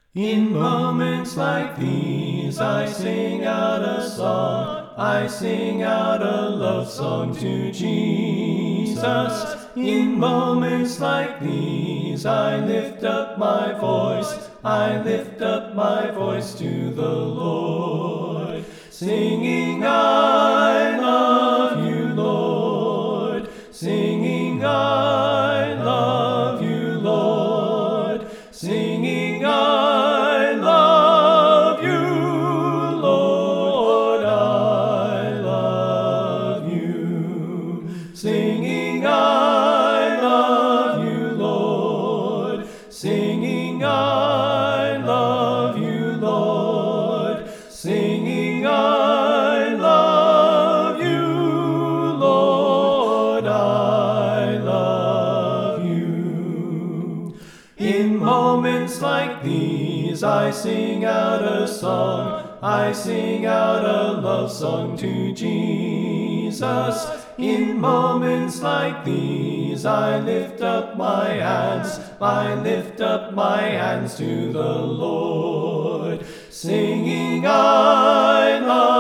In moments like these, I sing out a song. I sing out a love song to Jesus. In moments like these, I lift up my voice. I lift up my voice to the Lord, singing, I love you, Lord. Singing, I love you, Lord. Singing, I love you, Lord, I love you. Singing, I love you, Lord. Singing, I love you, Lord. Singing, I love you, Lord, I love you. In moments like these, I sing out a song. I sing out a love song to Jesus. In moments like these, I lift up my hands. I lift up my hands to the Lord, singing, I love